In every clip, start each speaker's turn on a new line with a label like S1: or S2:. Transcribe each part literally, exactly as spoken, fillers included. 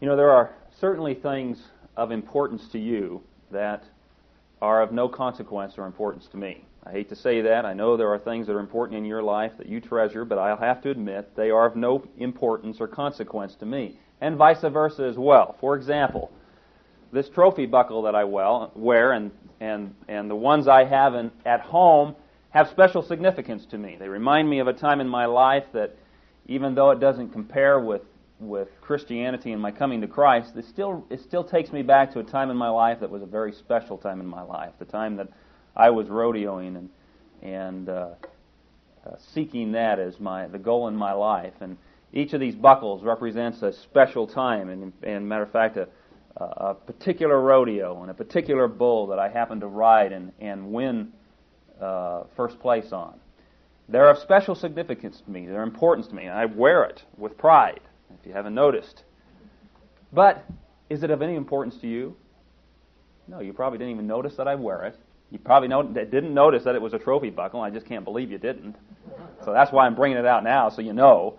S1: You know, there are certainly things of importance to you that are of no consequence or importance to me. I hate to say that. I know there are things that are important in your life that you treasure, but I'll have to admit they are of no importance or consequence to me, and vice versa as well. For example, this trophy buckle that I wear and and and the ones I have in, at home have special significance to me. They remind me of a time in my life that, even though it doesn't compare with with Christianity and my coming to Christ, it still it still takes me back to a time in my life that was a very special time in my life, the time that I was rodeoing and and uh, uh, seeking that as my the goal in my life. And each of these buckles represents a special time, and, and matter of fact, a, a particular rodeo and a particular bull that I happened to ride and and win uh, first place on. They're of special significance to me. They're important to me. I wear it with pride, if you haven't noticed. But is it of any importance to you? No, you probably didn't even notice that I wear it. You probably know, didn't notice that it was a trophy buckle. I just can't believe you didn't. So that's why I'm bringing it out now, so you know.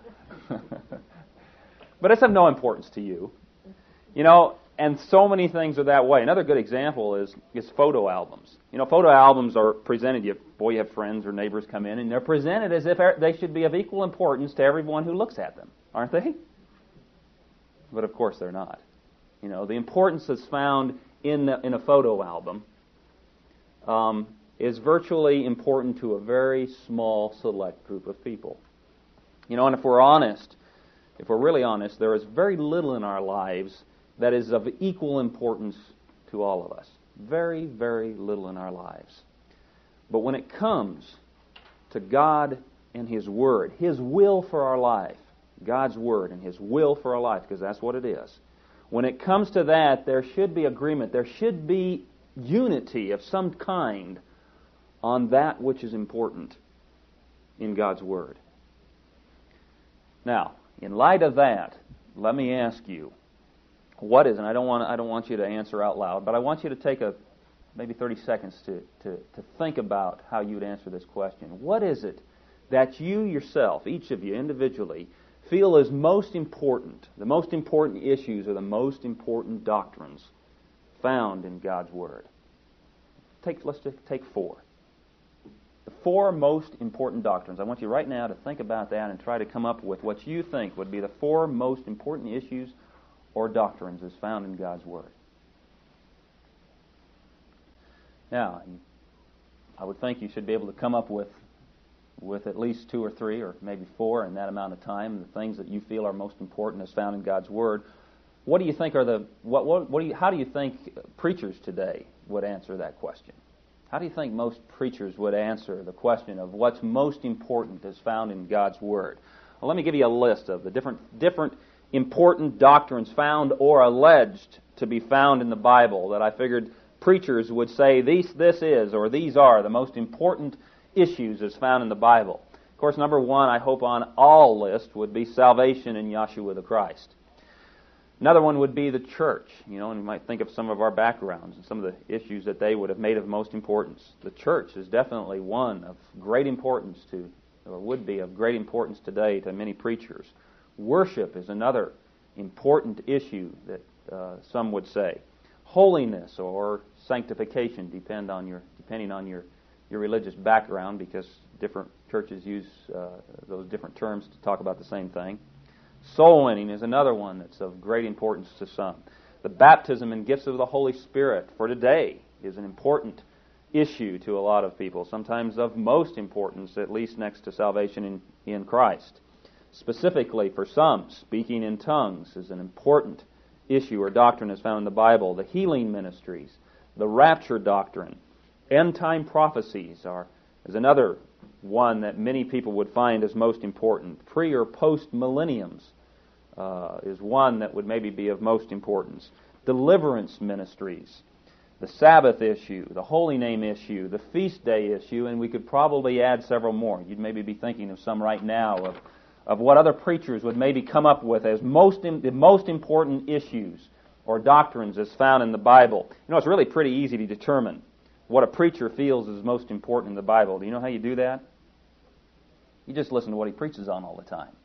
S1: But it's of no importance to you. You know, and so many things are that way. Another good example is, is photo albums. You know, photo albums are presented, you, boy, you have friends or neighbors come in, and they're presented as if they should be of equal importance to everyone who looks at them, aren't they? But of course they're not. You know, the importance that's found in the, in a photo album um, is virtually important to a very small, select group of people. You know, and if we're honest, if we're really honest, there is very little in our lives that is of equal importance to all of us. Very, very little in our lives. But when it comes to God and His Word, His will for our life, God's Word and His will for our life, because that's what it is. When it comes to that, there should be agreement. There should be unity of some kind on that which is important in God's Word. Now, in light of that, let me ask you, what is, and I don't want I don't want you to answer out loud, but I want you to take a maybe thirty seconds to, to, to think about how you'd answer this question. What is it that you yourself, each of you individually, feel is most important, the most important issues or the most important doctrines found in God's Word? Take, let's just take four. The four most important doctrines. I want you right now to think about that and try to come up with what you think would be the four most important issues or doctrines as found in God's Word. Now, I would think you should be able to come up with with at least two or three or maybe four in that amount of time, the things that you feel are most important as found in God's Word. What do you think are the what what, what do you, how do you think preachers today would answer that question? How do you think most preachers would answer the question of what's most important as found in God's Word? Well, let me give you a list of the different different important doctrines found or alleged to be found in the Bible that I figured preachers would say these this is or these are the most important issues as found in the Bible. Of course, number one, I hope on all lists would be salvation in Yahshua the Christ. Another one would be the church, you know, and you might think of some of our backgrounds and some of the issues that they would have made of most importance. The church is definitely one of great importance to, or would be of great importance today to many preachers. Worship is another important issue that uh, some would say. Holiness or sanctification depend on your depending on your, your religious background, because different churches use uh, those different terms to talk about the same thing. Soul winning is another one that's of great importance to some. The baptism and gifts of the Holy Spirit for today is an important issue to a lot of people, sometimes of most importance, at least next to salvation in, in Christ. Specifically for some, speaking in tongues is an important issue or doctrine as found in the Bible. The healing ministries, the rapture doctrine, end-time prophecies are is another one that many people would find as most important. Pre- or post-millenniums uh, is one that would maybe be of most importance. Deliverance ministries, the Sabbath issue, the Holy Name issue, the Feast Day issue, and we could probably add several more. You'd maybe be thinking of some right now of of what other preachers would maybe come up with as most in, the most important issues or doctrines as found in the Bible. You know, it's really pretty easy to determine what a preacher feels is most important in the Bible. Do you know how you do that? You just listen to what he preaches on all the time.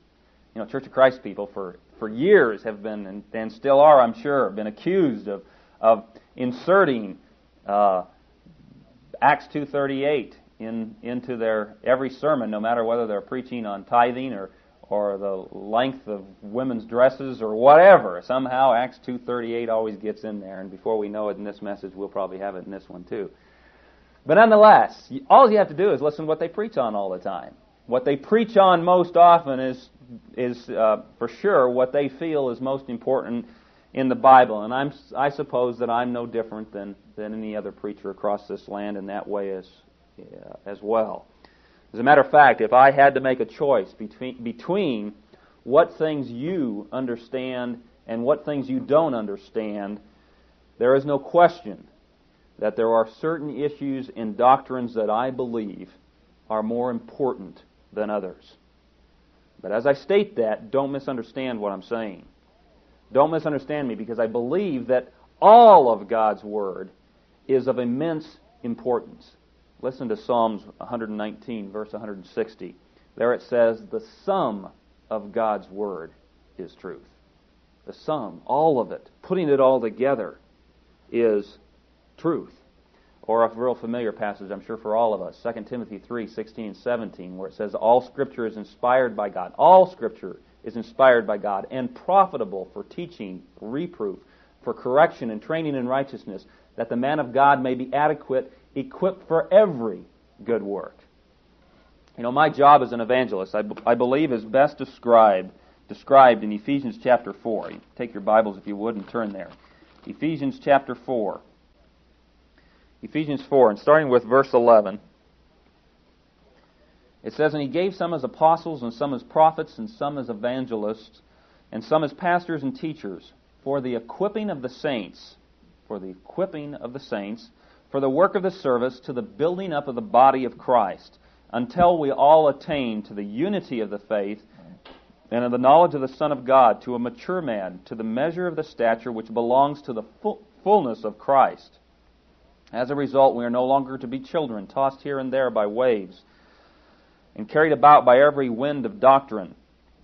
S1: you know, Church of Christ people for, for years have been, and, and still are, I'm sure, been accused of, of inserting uh, Acts two thirty-eight in, into their every sermon, no matter whether they're preaching on tithing or or the length of women's dresses or whatever. Somehow Acts two thirty-eight always gets in there, and before we know it in this message, we'll probably have it in this one too. But nonetheless, all you have to do is listen to what they preach on all the time. What they preach on most often is, is uh, for sure, what they feel is most important in the Bible. And I'm, I suppose that I'm no different than, than any other preacher across this land in that way as, uh, as well. As a matter of fact, if I had to make a choice between, between what things you understand and what things you don't understand, there is no question that there are certain issues and doctrines that I believe are more important than others. But as I state that, don't misunderstand what I'm saying. Don't misunderstand me, because I believe that all of God's Word is of immense importance. Listen to Psalms one nineteen, verse one sixty. There it says, the sum of God's Word is truth. The sum, all of it, putting it all together, is truth. Or a real familiar passage, I'm sure, for all of us, Second Timothy three, sixteen and seventeen, where it says, all Scripture is inspired by God. All Scripture is inspired by God and profitable for teaching, for reproof, for correction and training in righteousness, that the man of God may be adequate, equipped for every good work. You know, my job as an evangelist, I, b- I believe, is best described described in Ephesians chapter four. Take your Bibles, if you would, and turn there. Ephesians chapter four. Ephesians four, and starting with verse eleven, it says, and he gave some as apostles, and some as prophets, and some as evangelists, and some as pastors and teachers, for the equipping of the saints, for the equipping of the saints, for the work of the service, to the building up of the body of Christ, until we all attain to the unity of the faith and of the knowledge of the Son of God, to a mature man, to the measure of the stature which belongs to the full, fullness of Christ. As a result, we are no longer to be children, tossed here and there by waves, and carried about by every wind of doctrine,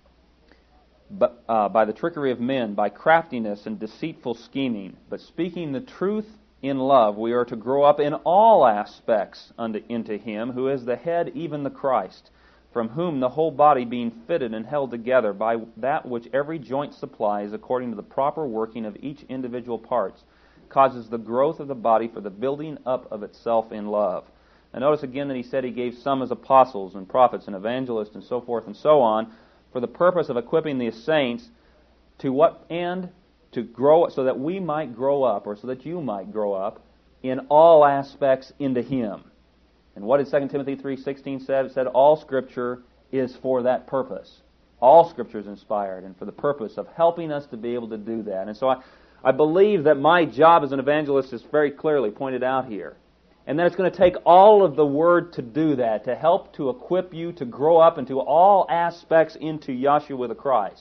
S1: but, uh, by the trickery of men, by craftiness and deceitful scheming. But speaking the truth in love, we are to grow up in all aspects unto, into Him who is the head, even the Christ, from whom the whole body being fitted and held together by that which every joint supplies, according to the proper working of each individual parts, causes the growth of the body for the building up of itself in love. And notice again that he said he gave some as apostles and prophets and evangelists and so forth and so on, for the purpose of equipping the saints to what end? To grow, so that we might grow up, or so that you might grow up, in all aspects into Him. And what did Second Timothy three sixteen say? It said all Scripture is for that purpose. All Scripture is inspired, and for the purpose of helping us to be able to do that. And so I, I believe that my job as an evangelist is very clearly pointed out here. And that it's going to take all of the Word to do that, to help to equip you to grow up into all aspects into Yahshua the Christ.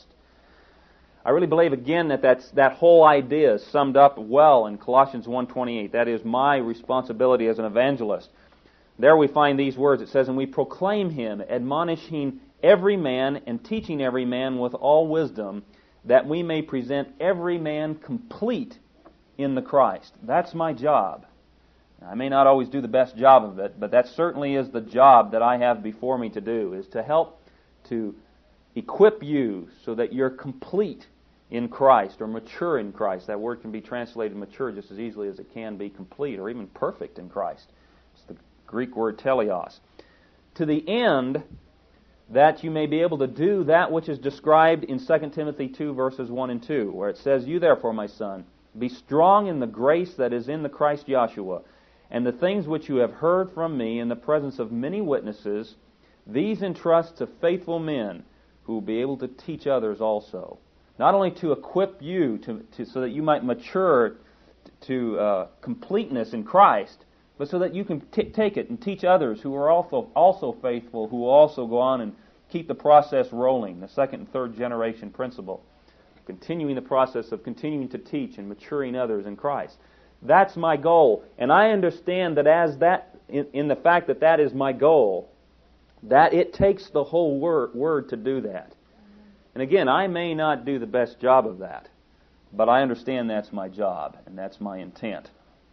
S1: I really believe, again, that that's, that whole idea is summed up well in Colossians one twenty-eight. That is my responsibility as an evangelist. There we find these words. It says, and we proclaim Him, admonishing every man and teaching every man with all wisdom, that we may present every man complete in the Christ. That's my job. I may not always do the best job of it, but that certainly is the job that I have before me to do, is to help to equip you so that you're complete in Christ, or mature in Christ. That word can be translated mature just as easily as it can be complete, or even perfect in Christ. It's the Greek word teleos. To the end that you may be able to do that which is described in Second Timothy two, verses one and two, where it says, you therefore, my son, be strong in the grace that is in the Christ Yahshua, and the things which you have heard from me in the presence of many witnesses, these entrust to faithful men who will be able to teach others also. Not only to equip you to, to so that you might mature to uh, completeness in Christ, but so that you can t- take it and teach others who are also also faithful, who will also go on and keep the process rolling, the second and third generation principle, continuing the process of continuing to teach and maturing others in Christ. That's my goal, and I understand that as that, in, in the fact that that is my goal, that it takes the whole word, word to do that. And again, I may not do the best job of that, but I understand that's my job and that's my intent.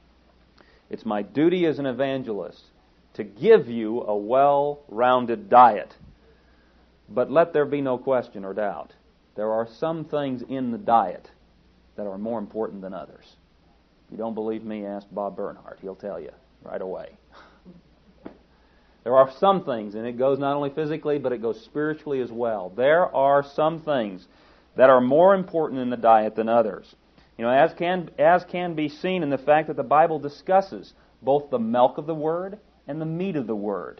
S1: It's my duty as an evangelist to give you a well-rounded diet. But let there be no question or doubt. There are some things in the diet that are more important than others. If you don't believe me, ask Bob Bernhardt. He'll tell you right away. There are some things, and it goes not only physically, but it goes spiritually as well. There are some things that are more important in the diet than others. You know, as can as can be seen in the fact that the Bible discusses both the milk of the Word and the meat of the Word.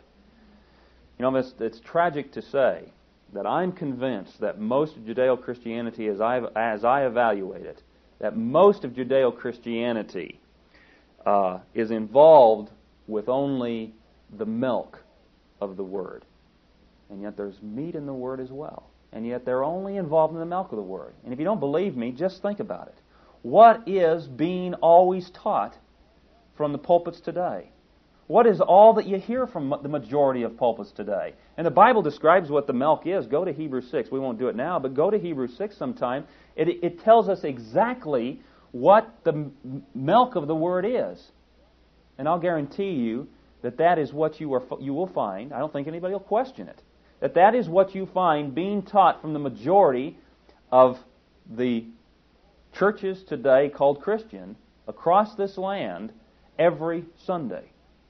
S1: You know, it's, it's tragic to say that I'm convinced that most of Judeo-Christianity, as I as I evaluate it, that most of Judeo-Christianity uh, is involved with only the milk of the Word. And yet there's meat in the Word as well. And yet they're only involved in the milk of the Word. And if you don't believe me, just think about it. What is being always taught from the pulpits today? What is all that you hear from the majority of pulpits today? And the Bible describes what the milk is. Go to Hebrews six. We won't do it now, but go to Hebrews six sometime. It, it tells us exactly what the m- milk of the Word is. And I'll guarantee you that that is what you are you will find. I don't think anybody will question it. That that is what you find being taught from the majority of the churches today called Christian across this land every Sunday.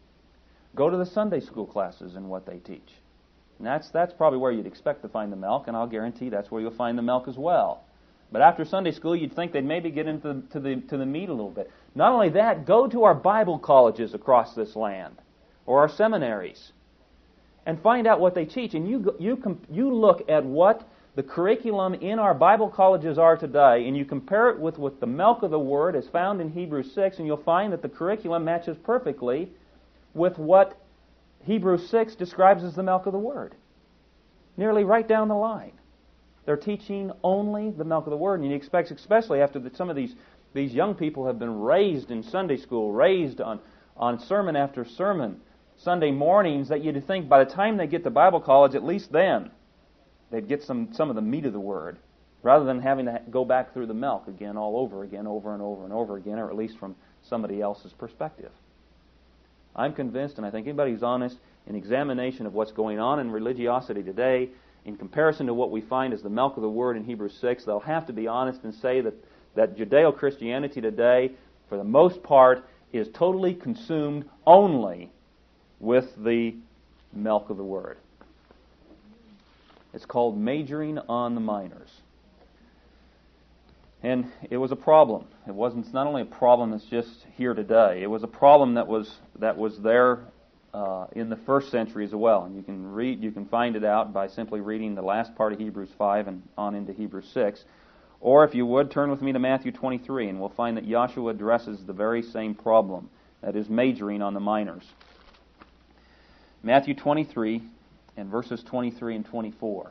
S1: Go to the Sunday school classes and what they teach. And that's that's probably where you'd expect to find the milk, and I'll guarantee that's where you'll find the milk as well. But after Sunday school, you'd think they'd maybe get into the, to the to the meat a little bit. Not only that, go to our Bible colleges across this land, or our seminaries, and find out what they teach. And you you you look at what the curriculum in our Bible colleges are today, and you compare it with what the milk of the Word is found in Hebrews six, and you'll find that the curriculum matches perfectly with what Hebrews six describes as the milk of the Word. Nearly right down the line. They're teaching only the milk of the Word, and you expect, especially after that some of these, these young people have been raised in Sunday school, raised on, on sermon after sermon, Sunday mornings, that you'd think by the time they get to Bible college, at least then, they'd get some, some of the meat of the Word, rather than having to go back through the milk again all over again, over and over and over again, or at least from somebody else's perspective. I'm convinced, and I think anybody who's honest in examination of what's going on in religiosity today, in comparison to what we find as the milk of the Word in Hebrews six, they'll have to be honest and say that, that Judeo-Christianity today, for the most part, is totally consumed only with the milk of the Word. It's called majoring on the minors. And it was a problem. It wasn't. It's not only a problem that's just here today. It was a problem that was that was there uh, in the first century as well. And you can read, you can find it out by simply reading the last part of Hebrews five and on into Hebrews six. Or if you would, turn with me to Matthew twenty-three, and we'll find that Joshua addresses the very same problem, that is majoring on the minors. Matthew twenty-three and verses twenty-three and twenty-four.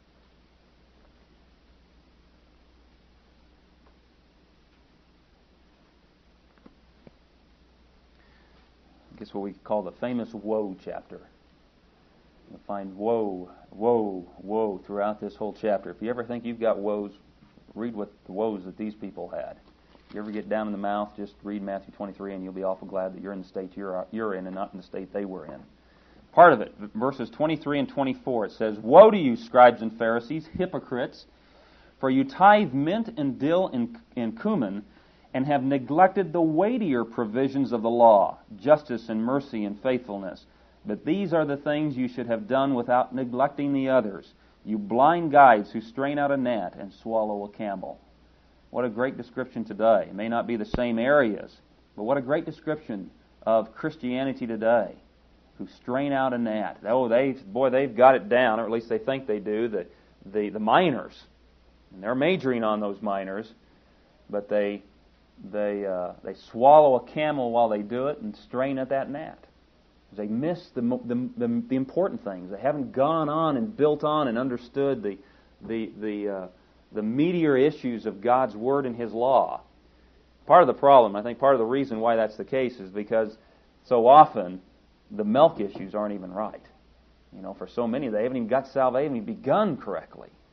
S1: It's what we call the famous woe chapter. You'll find woe, woe, woe throughout this whole chapter. If you ever think you've got woes, read what the woes that these people had. If you ever get down in the mouth, just read Matthew twenty-three, and you'll be awful glad that you're in the state you're you're in and not in the state they were in. Part of it, verses twenty-three and twenty-four, it says, "Woe to you, scribes and Pharisees, hypocrites, for you tithe mint and dill and, and cumin, and have neglected the weightier provisions of the law, justice and mercy and faithfulness. But these are the things you should have done without neglecting the others. You blind guides who strain out a gnat and swallow a camel." What a great description today. It may not be the same areas, but what a great description of Christianity today, who strain out a gnat. Oh, they boy, they've got it down, or at least they think they do, the, the, the minors. And they're majoring on those minors, but they... They uh, they swallow a camel while they do it and strain at that gnat. They miss the, the the the important things. They haven't gone on and built on and understood the the the uh, the meatier issues of God's Word and His law. Part of the problem, I think, part of the reason why that's the case is because so often the milk issues aren't even right. You know, for so many, they haven't even got salvation, they haven't even begun correctly.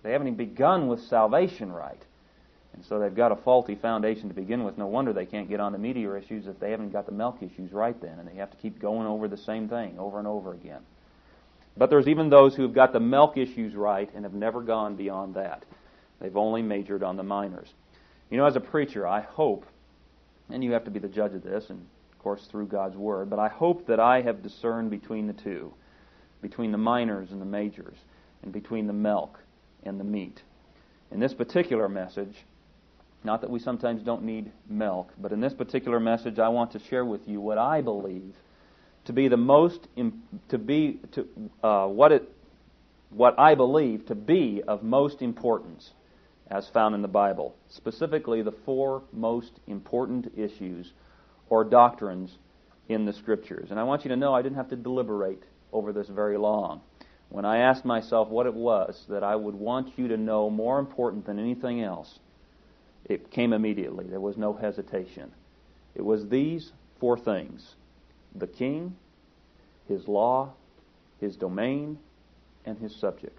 S1: They haven't even begun with salvation right. And so they've got a faulty foundation to begin with. No wonder they can't get on the meatier issues if they haven't got the milk issues right then, and they have to keep going over the same thing over and over again. But there's even those who have got the milk issues right and have never gone beyond that. They've only majored on the minors. You know, as a preacher, I hope, and you have to be the judge of this, and of course through God's Word, but I hope that I have discerned between the two, between the minors and the majors, and between the milk and the meat. In this particular message, not that we sometimes don't need milk, but in this particular message I want to share with you what I believe to be the most, to be, to, uh, what it, what I believe to be of most importance as found in the Bible. Specifically, the four most important issues or doctrines in the Scriptures. And I want you to know I didn't have to deliberate over this very long. When I asked myself what it was that I would want you to know more important than anything else, it came immediately. There was no hesitation. It was these four things: the king, his law, his domain, and his subjects.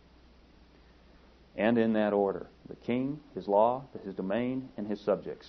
S1: And in that order: the king, his law, his domain, and his subjects.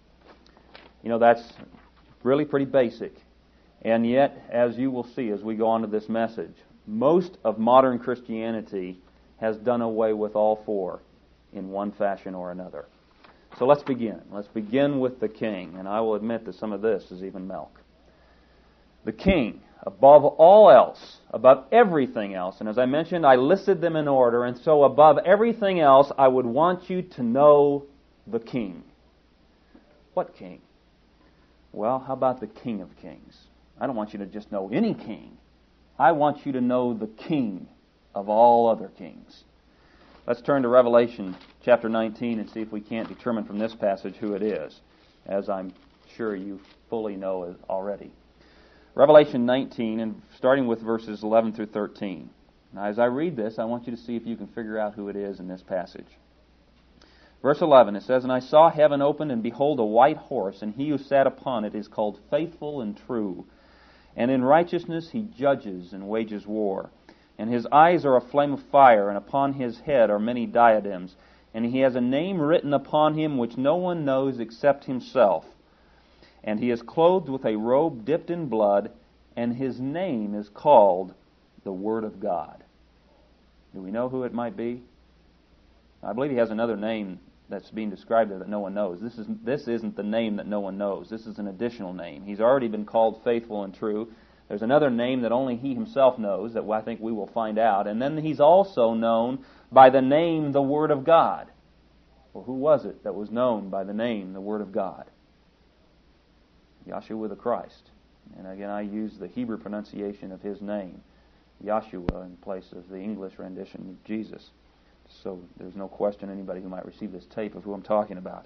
S1: You know, that's really pretty basic. And yet, as you will see as we go on to this message, most of modern Christianity has done away with all four in one fashion or another. So let's begin. Let's begin with the king, and I will admit that some of this is even milk. The king, above all else, above everything else, and as I mentioned, I listed them in order, and so above everything else, I would want you to know the king. What king? Well, how about the King of Kings? I don't want you to just know any king. I want you to know the king of all other kings. Let's turn to Revelation chapter nineteen and see if we can't determine from this passage who it is, as I'm sure you fully know already. Revelation nineteen, and starting with verses eleven through thirteen. Now, as I read this, I want you to see if you can figure out who it is in this passage. Verse eleven, it says, "And I saw heaven opened, and behold, a white horse, and he who sat upon it is called Faithful and True. And in righteousness he judges and wages war. And his eyes are a flame of fire, and upon his head are many diadems. And he has a name written upon him which no one knows except himself. And he is clothed with a robe dipped in blood, and his name is called the Word of God." Do we know who it might be? I believe he has another name that's being described there that no one knows. This is this isn't the name that no one knows. This is an additional name. He's already been called Faithful and True. There's another name that only he himself knows that I think we will find out. And then he's also known by the name the Word of God. Well, who was it that was known by the name the Word of God? Yahshua the Christ. And again, I use the Hebrew pronunciation of his name, Yahshua, in place of the English rendition of Jesus. So there's no question anybody who might receive this tape of who I'm talking about.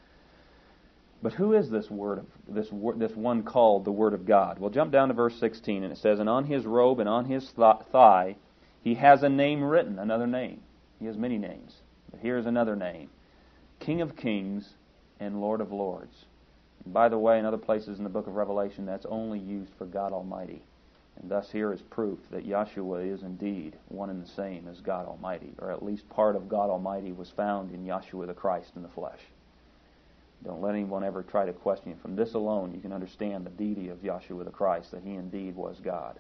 S1: But who is this word of this this one called the Word of God? Well, jump down to verse sixteen, and it says, "And on his robe and on his thigh he has a name written," another name. He has many names, but here's another name: King of Kings and Lord of Lords. And by the way, in other places in the book of Revelation, that's only used for God Almighty. And thus here is proof that Yahshua is indeed one and the same as God Almighty, or at least part of God Almighty was found in Yahshua the Christ in the flesh. Don't let anyone ever try to question you. From this alone, you can understand the deity of Yahshua the Christ, that he indeed was God.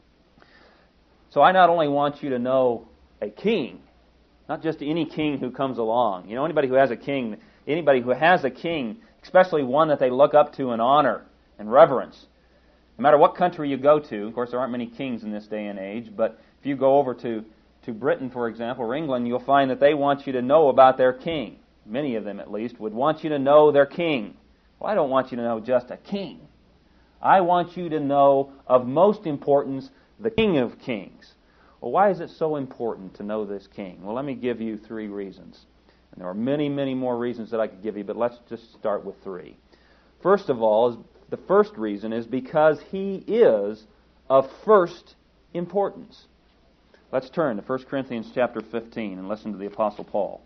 S1: So I not only want you to know a king, not just any king who comes along. You know, anybody who has a king, anybody who has a king, especially one that they look up to in honor and reverence. No matter what country you go to, of course there aren't many kings in this day and age, but if you go over to, to Britain, for example, or England, you'll find that they want you to know about their king. Many of them, at least, would want you to know their king. Well, I don't want you to know just a king. I want you to know, of most importance, the King of Kings. Well, why is it so important to know this king? Well, let me give you three reasons. And there are many, many more reasons that I could give you, but let's just start with three. First of all, is the first reason is because he is of first importance. Let's turn to First Corinthians chapter fifteen and listen to the Apostle Paul.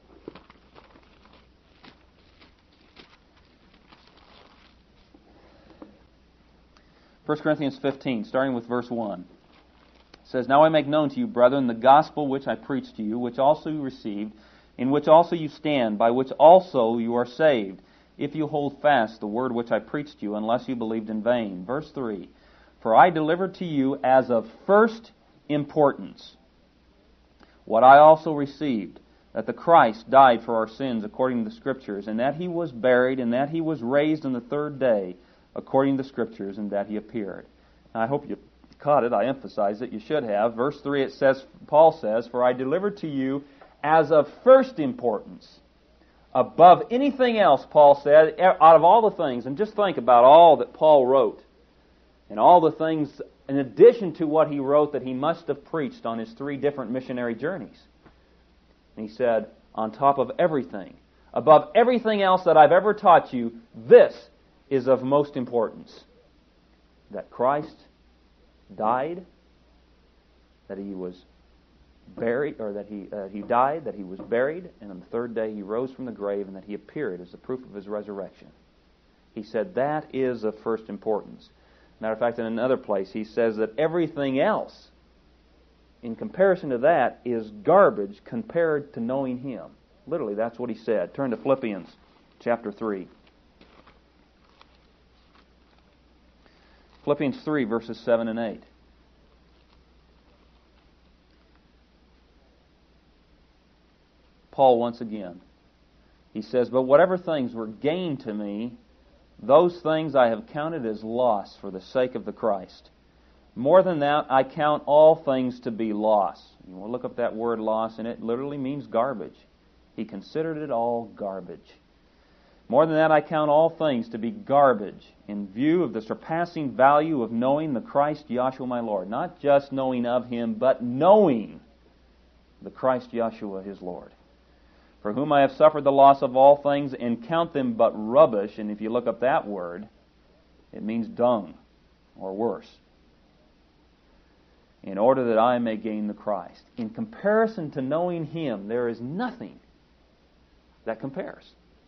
S1: First Corinthians fifteen, starting with verse one. It says, Now I make known to you, brethren, the gospel which I preached to you, which also you received, in which also you stand, by which also you are saved, if you hold fast the word which I preached to you, unless you believed in vain. Verse three, For I delivered to you as of first importance what I also received, that the Christ died for our sins according to the Scriptures, and that He was buried, and that He was raised on the third day according to the Scriptures, and that He appeared. Now, I hope you caught it. I emphasize it. You should have. Verse three, it says, Paul says, For I delivered to you as of first importance. Above anything else, Paul said, out of all the things, and just think about all that Paul wrote, and all the things, in addition to what he wrote, that he must have preached on his three different missionary journeys. And he said, on top of everything, above everything else that I've ever taught you, this is of most importance. That Christ died, that He was buried, or that he uh, he died, that He was buried, and on the third day He rose from the grave, and that He appeared as the proof of His resurrection. He said that is of first importance. Matter of fact, in another place, he says that everything else, in comparison to that, is garbage compared to knowing Him. Literally, that's what he said. Turn to Philippians chapter three. Philippians three, verses seven and eight. Paul once again. He says, But whatever things were gain to me, those things I have counted as loss for the sake of the Christ. More than that, I count all things to be loss. You want to look up that word loss, and it literally means garbage. He considered it all garbage. More than that, I count all things to be garbage in view of the surpassing value of knowing the Christ Yahshua my Lord. Not just knowing of Him, but knowing the Christ Yahshua His Lord. For whom I have suffered the loss of all things, and count them but rubbish. And if you look up that word, it means dung, or worse. In order that I may gain the Christ. In comparison to knowing Him, there is nothing that compares.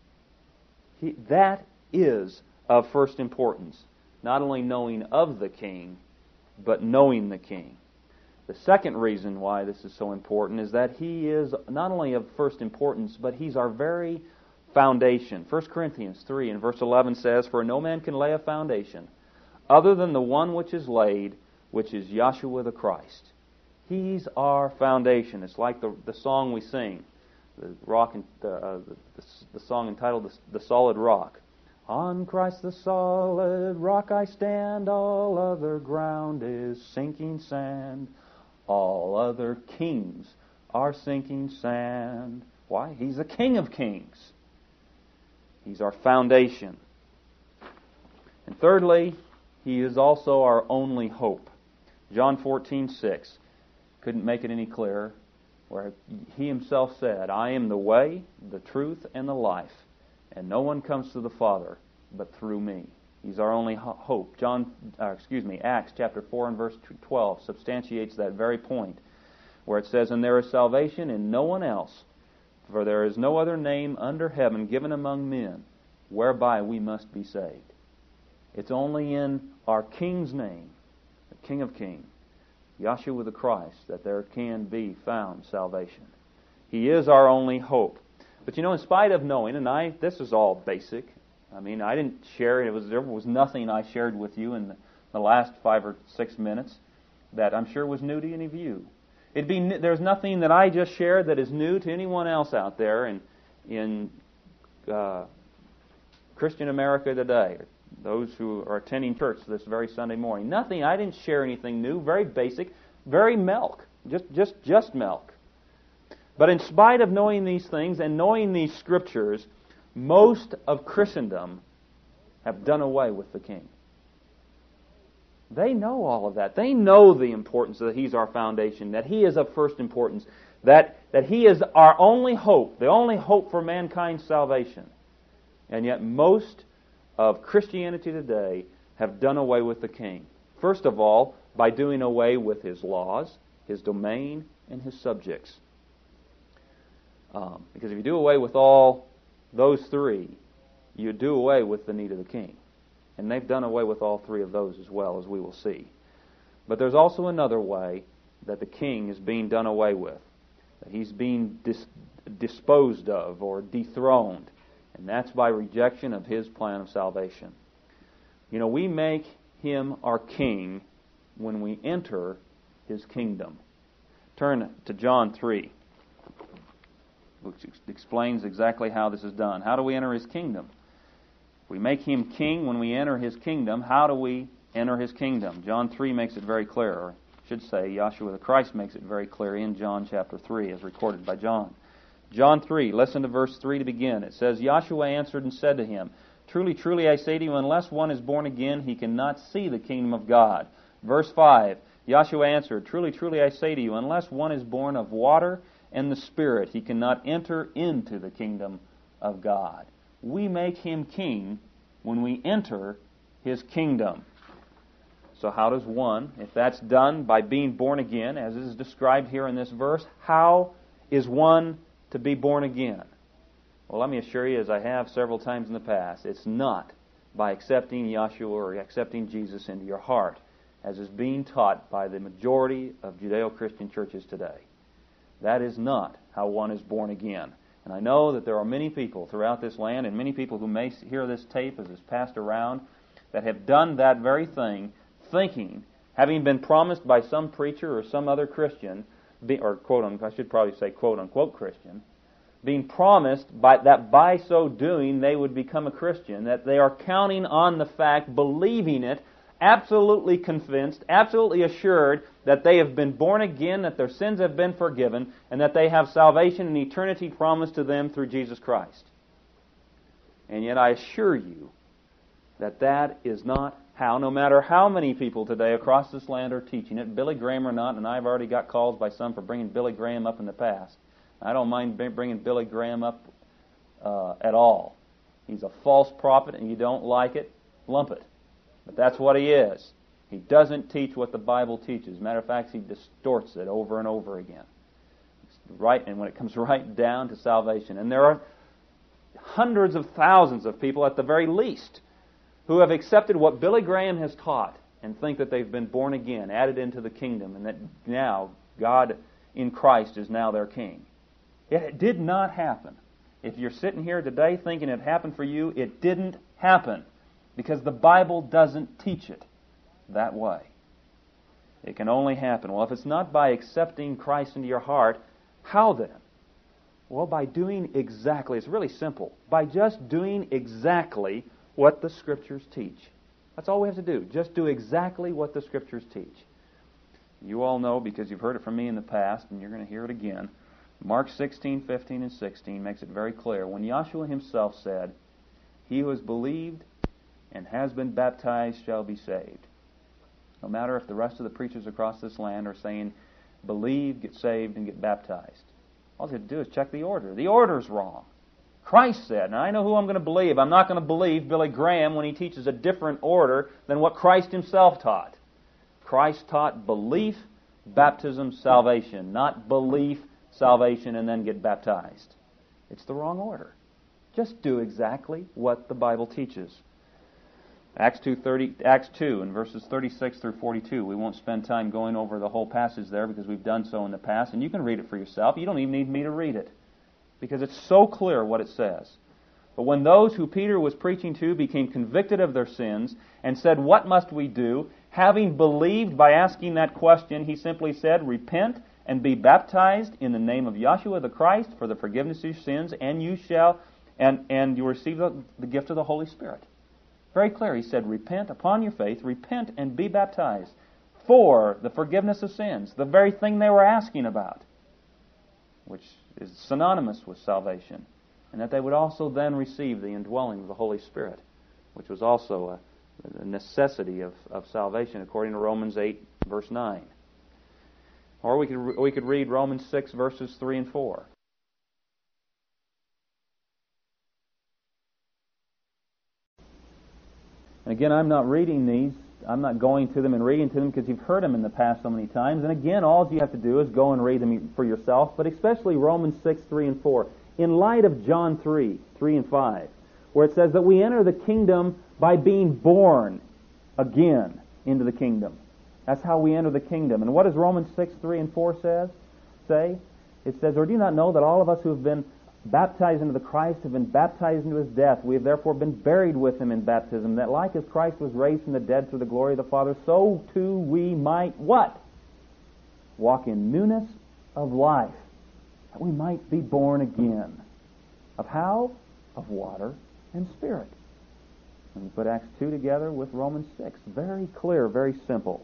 S1: He, that is of first importance. Not only knowing of the King, but knowing the King. The second reason why this is so important is that He is not only of first importance, but He's our very foundation. First Corinthians three and verse eleven says, For no man can lay a foundation other than the one which is laid, which is Yahshua the Christ. He's our foundation. It's like the, the song we sing, the rock, and, uh, the, the song entitled the, the Solid Rock. On Christ the solid rock I stand, all other ground is sinking sand. All other kings are sinking sand. Why? He's the King of kings. He's our foundation. And thirdly, He is also our only hope. John fourteen six couldn't make it any clearer, where He Himself said, I am the way, the truth, and the life, and no one comes to the Father but through me. He's our only hope. John, uh, excuse me, Acts chapter four and verse twelve substantiates that very point, where it says, And there is salvation in no one else, for there is no other name under heaven given among men, whereby we must be saved. It's only in our King's name, the King of Kings, Yahshua the Christ, that there can be found salvation. He is our only hope. But you know, in spite of knowing, and I, this is all basic. I mean, I didn't share it. It was there was nothing I shared with you in the, the last five or six minutes that I'm sure was new to any of you. It'd be there's nothing that I just shared that is new to anyone else out there in in uh, Christian America today. Those who are attending church this very Sunday morning. Nothing. I didn't share anything new. Very basic. Very milk. Just just just milk. But in spite of knowing these things and knowing these scriptures, most of Christendom have done away with the King. They know all of that. They know the importance that He's our foundation, that He is of first importance, that, that He is our only hope, the only hope for mankind's salvation. And yet most of Christianity today have done away with the King. First of all, by doing away with His laws, His domain, and His subjects. Um, because if you do away with all those three, you do away with the need of the King. And they've done away with all three of those as well, as we will see. But there's also another way that the king is being done away with, that he's being dis- disposed of or dethroned, and that's by rejection of his plan of salvation. You know, we make him our king when we enter his kingdom. Turn to John three, which explains exactly how this is done. How do we enter his kingdom? We make him king when we enter his kingdom. How do we enter his kingdom? John three makes it very clear. Or I should say, Yahshua the Christ makes it very clear in John chapter three, as recorded by John. John three, listen to verse three to begin. It says, Yahshua answered and said to him, Truly, truly, I say to you, unless one is born again, he cannot see the kingdom of God. Verse five, Yahshua answered, Truly, truly, I say to you, unless one is born of water and the Spirit, he cannot enter into the kingdom of God. We make him king when we enter his kingdom. So how does one, if that's done by being born again, as is described here in this verse, how is one to be born again? Well, let me assure you, as I have several times in the past, it's not by accepting Yahshua or accepting Jesus into your heart, as is being taught by the majority of Judeo-Christian churches today. That is not how one is born again. And I know that there are many people throughout this land, and many people who may hear this tape as it's passed around, that have done that very thing, thinking, having been promised by some preacher or some other Christian, or quote unquote, I should probably say quote unquote Christian, being promised by, that by so doing they would become a Christian, that they are counting on the fact, believing it, absolutely convinced, absolutely assured that they have been born again, that their sins have been forgiven, and that they have salvation and eternity promised to them through Jesus Christ. And yet I assure you that that is not how, no matter how many people today across this land are teaching it, Billy Graham or not, and I've already got calls by some for bringing Billy Graham up in the past. I don't mind bringing Billy Graham up uh, at all. He's a false prophet, and you don't like it, lump it. But that's what he is. He doesn't teach what the Bible teaches. Matter of fact, he distorts it over and over again. It's right, and when it comes right down to salvation, and there are hundreds of thousands of people at the very least who have accepted what Billy Graham has taught and think that they've been born again, added into the kingdom, and that now God in Christ is now their king. It did not happen. If you're sitting here today thinking it happened for you, it didn't happen, because the Bible doesn't teach it that way. It can only happen. Well, if it's not by accepting Christ into your heart, how then? Well, by doing exactly, it's really simple, by just doing exactly what the Scriptures teach. That's all we have to do. Just do exactly what the Scriptures teach. You all know, because you've heard it from me in the past, and you're going to hear it again, Mark sixteen, fifteen, and sixteen makes it very clear. When Yahshua himself said, He who has believed and has been baptized shall be saved. No matter if the rest of the preachers across this land are saying, believe, get saved, and get baptized. All you have to do is check the order. The order's wrong. Christ said, and I know who I'm going to believe. I'm not going to believe Billy Graham when he teaches a different order than what Christ himself taught. Christ taught belief, baptism, salvation, not belief, salvation, and then get baptized. It's the wrong order. Just do exactly what the Bible teaches. Acts two, thirty, Acts two in verses thirty-six through forty-two. We won't spend time going over the whole passage there because we've done so in the past, and you can read it for yourself. You don't even need me to read it because it's so clear what it says. But when those who Peter was preaching to became convicted of their sins and said, What must we do? Having believed by asking that question, he simply said, Repent and be baptized in the name of Yahshua the Christ for the forgiveness of your sins, and you shall, and, and you receive the, the gift of the Holy Spirit. Very clear. He said, repent upon your faith, repent and be baptized for the forgiveness of sins, the very thing they were asking about, which is synonymous with salvation, and that they would also then receive the indwelling of the Holy Spirit, which was also a, a necessity of, of salvation according to Romans eight, verse nine. Or we could we could read Romans six, verses three and four. And again, I'm not reading these. I'm not going to them and reading to them because you've heard them in the past so many times. And again, all you have to do is go and read them for yourself, but especially Romans six, three and four. In light of John three, three and five, where it says that we enter the kingdom by being born again into the kingdom. That's how we enter the kingdom. And what does Romans six, three and four says? Say? It says, or do you not know that all of us who have been baptized into the Christ have been baptized into His death? We have therefore been buried with Him in baptism, that like as Christ was raised from the dead through the glory of the Father, so too we might what? Walk in newness of life. That we might be born again. Of how? Of water and Spirit. And we put Acts two together with Romans six. Very clear, very simple.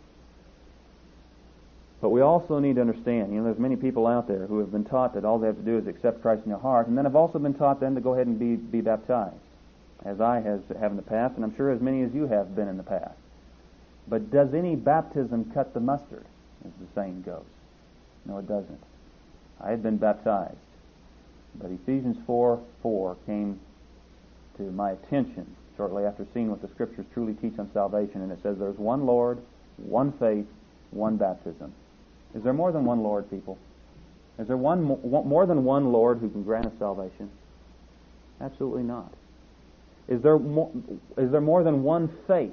S1: But we also need to understand, you know, there's many people out there who have been taught that all they have to do is accept Christ in their heart, and then have also been taught then to go ahead and be, be baptized, as I has, have in the past, and I'm sure as many as you have been in the past. But does any baptism cut the mustard, as the saying goes? No, it doesn't. I had been baptized, but Ephesians four four came to my attention shortly after seeing what the Scriptures truly teach on salvation, and it says there's one Lord, one faith, one baptism. Is there more than one Lord, people? Is there one more than one Lord who can grant us salvation? Absolutely not. Is there more, is there more than one faith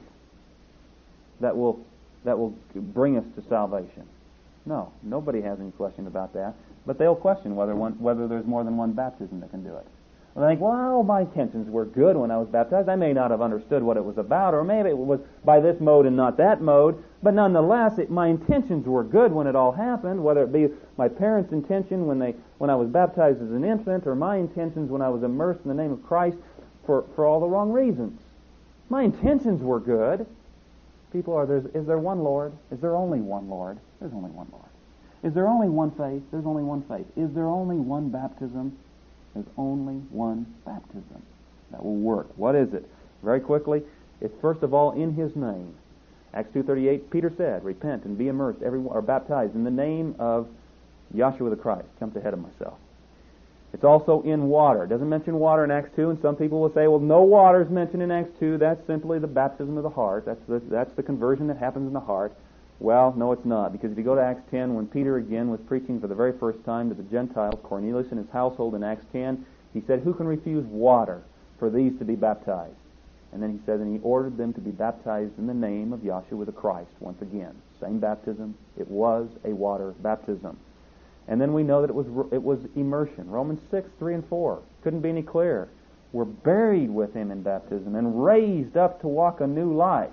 S1: that will that will bring us to salvation? No, nobody has any question about that. But they'll question whether one, whether there's more than one baptism that can do it. Well, they think, well, my intentions were good when I was baptized. I may not have understood what it was about, or maybe it was by this mode and not that mode. But nonetheless, it, my intentions were good when it all happened, whether it be my parents' intention when they when I was baptized as an infant, or my intentions when I was immersed in the name of Christ for, for all the wrong reasons. My intentions were good. People are, there's, is there one Lord? Is there only one Lord? There's only one Lord. Is there only one faith? There's only one faith. Is there only one baptism? There's only one baptism that will work. What is it? Very quickly, it's first of all in His name. Acts two thirty-eight, Peter said, repent and be immersed, everyone, or baptized in the name of Yahshua the Christ. Jumped ahead of myself. It's also in water. It doesn't mention water in Acts two, and some people will say, well, no water is mentioned in Acts two. That's simply the baptism of the heart. That's the, that's the conversion that happens in the heart. Well, no, it's not, because if you go to Acts ten, when Peter again was preaching for the very first time to the Gentiles, Cornelius and his household in Acts ten, he said, who can refuse water for these to be baptized? And then he said, and he ordered them to be baptized in the name of Yahshua the Christ. Once again, same baptism. It was a water baptism. And then we know that it was it was immersion. Romans six, three and four. Couldn't be any clearer. We're buried with Him in baptism and raised up to walk a new life.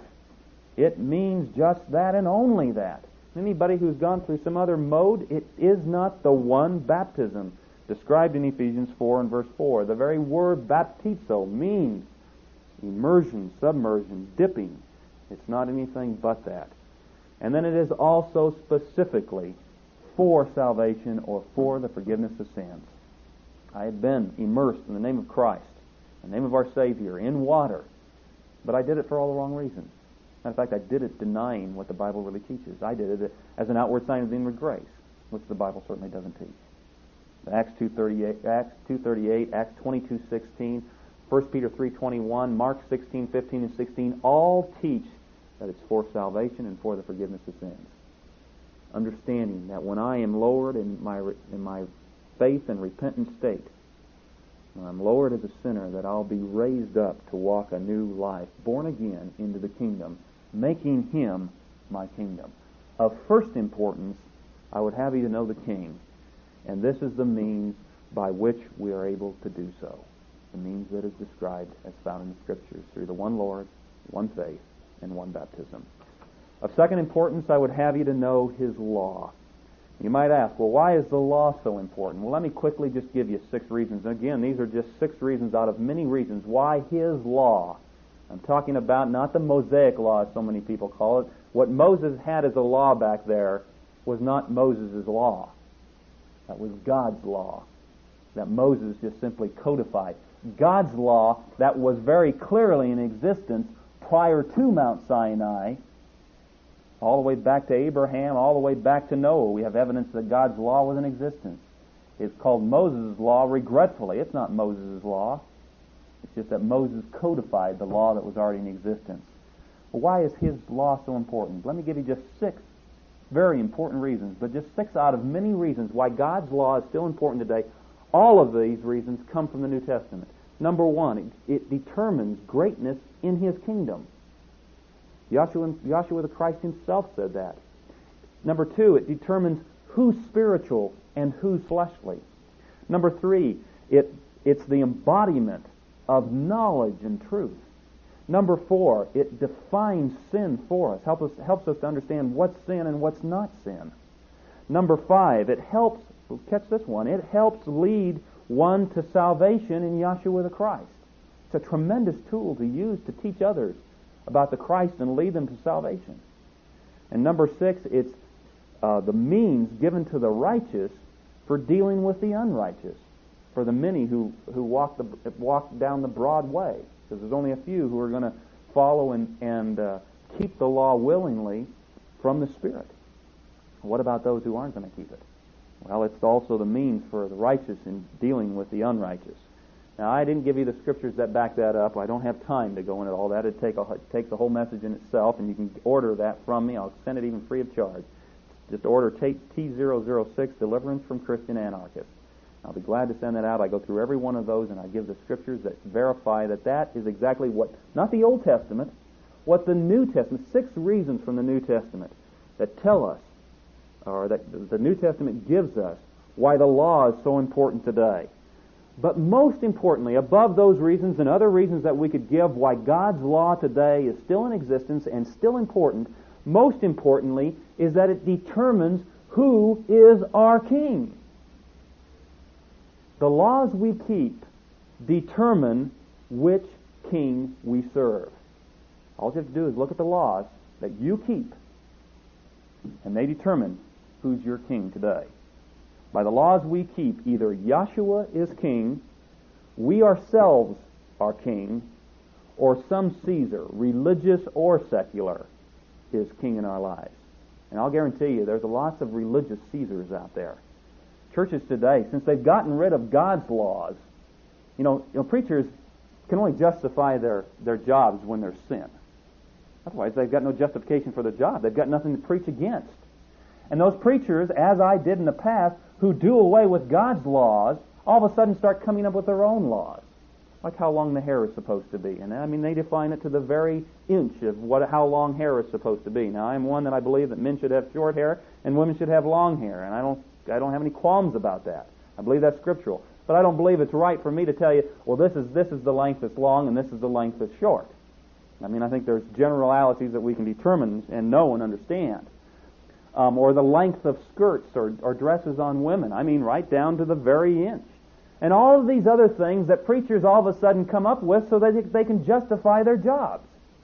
S1: It means just that and only that. Anybody who's gone through some other mode, it is not the one baptism described in Ephesians four and verse four. The very word baptizo means immersion, submersion, dipping. It's not anything but that. And then it is also specifically for salvation or for the forgiveness of sins. I had been immersed in the name of Christ, in the name of our Savior, in water, but I did it for all the wrong reasons. Matter of fact, I did it denying what the Bible really teaches. I did it as an outward sign of the inward grace, which the Bible certainly doesn't teach. But Acts two thirty-eight, Acts two thirty-eight, Acts twenty-two sixteen, First Peter three twenty-one, Mark sixteen fifteen and sixteen all teach that it's for salvation and for the forgiveness of sins. Understanding that when I am lowered in my in my faith and repentant state, when I'm lowered as a sinner, that I'll be raised up to walk a new life, born again into the kingdom, making Him my kingdom. Of first importance, I would have you to know the King, and this is the means by which we are able to do so. The means that is described as found in the Scriptures, through the one Lord, one faith, and one baptism. Of second importance, I would have you to know His law. You might ask, well, why is the law so important? Well, let me quickly just give you six reasons. And again, these are just six reasons out of many reasons why His law. I'm talking about not the Mosaic law, as so many people call it. What Moses had as a law back there was not Moses' law. That was God's law that Moses just simply codified. God's law that was very clearly in existence prior to Mount Sinai, all the way back to Abraham, all the way back to Noah. We have evidence that God's law was in existence. It's called Moses' law regretfully. It's not Moses' law. It's just that Moses codified the law that was already in existence. Well, why is his law so important? Let me give you just six very important reasons, but just six out of many reasons why God's law is still important today. All of these reasons come from the New Testament. Number one, it, it determines greatness in His kingdom.
S2: Joshua, Joshua the Christ himself said that. Number two, it determines who's spiritual and who's fleshly. Number three, it, it's the embodiment of knowledge and truth. Number four, it defines sin for us, help us, helps us to understand what's sin and what's not sin. Number five, it helps, catch this one, it helps lead one to salvation in Yahshua the Christ. It's a tremendous tool to use to teach others about the Christ and lead them to salvation. And number six, it's uh, the means given to the righteous for dealing with the unrighteous, for the many who, who walk, the, walk down the broad way. Because there's only a few who are going to follow and, and uh, keep the law willingly from the Spirit. What about those who aren't going to keep it? Well, it's also the means for the righteous in dealing with the unrighteous. Now, I didn't give you the scriptures that back that up. I don't have time to go into all that. It'd take, a, take the whole message in itself, and you can order that from me. I'll send it even free of charge. Just order T zero zero six, Deliverance from Christian Anarchists. I'll be glad to send that out. I go through every one of those, and I give the scriptures that verify that that is exactly what, not the Old Testament, what the New Testament, six reasons from the New Testament that tell us, or that the New Testament gives us, why the law is so important today. But most importantly, above those reasons and other reasons that we could give why God's law today is still in existence and still important, most importantly is that it determines who is our king. The laws we keep determine which king we serve. All you have to do is look at the laws that you keep, and they determine who's your king today. By the laws we keep, either Yahshua is king, we ourselves are king, or some Caesar, religious or secular, is king in our lives. And I'll guarantee you, there's lots of religious Caesars out there. Churches today, since they've gotten rid of God's laws, you know, you know preachers can only justify their, their jobs when there's sin. Otherwise, they've got no justification for their job. They've got nothing to preach against. And those preachers, as I did in the past, who do away with God's laws, all of a sudden start coming up with their own laws. Like how long the hair is supposed to be. And I mean, they define it to the very inch of what how long hair is supposed to be. Now, I'm one that I believe that men should have short hair and women should have long hair. And I don't I don't have any qualms about that. I believe that's scriptural. But I don't believe it's right for me to tell you, well, this is this is the length that's long and this is the length that's short. I mean, I think there's generalities that we can determine and know and understand. Um, or the length of skirts or, or dresses on women. I mean, right down to the very inch. And all of these other things that preachers all of a sudden come up with so that they can justify their jobs.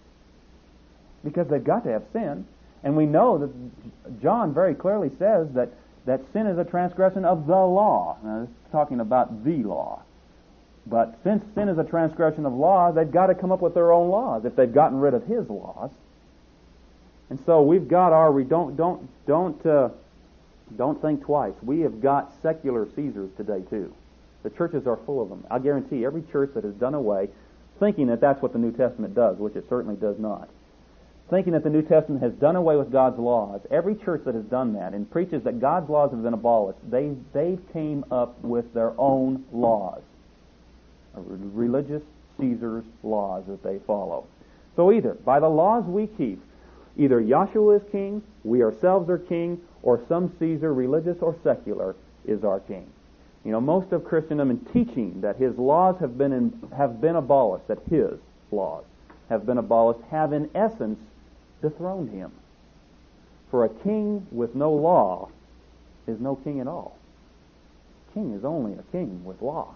S2: Because they've got to have sin. And we know that John very clearly says that, that sin is a transgression of the law. Now, this is talking about the law. But since sin is a transgression of law, they've got to come up with their own laws if they've gotten rid of his laws. And so we've got our, we don't, don't, don't, uh, don't think twice. We have got secular Caesars today too. The churches are full of them. I guarantee every church that has done away, thinking that that's what the New Testament does, which it certainly does not, thinking that the New Testament has done away with God's laws, every church that has done that and preaches that God's laws have been abolished, they, they came up with their own laws. Religious Caesar's laws that they follow. So either, by the laws we keep, either Yahshua is king, we ourselves are king, or some Caesar, religious or secular, is our king. You know, most of Christendom in teaching that his laws have been in, have been abolished, that his laws have been abolished, have in essence dethroned him. For a king with no law is no king at all. King is only a king with law.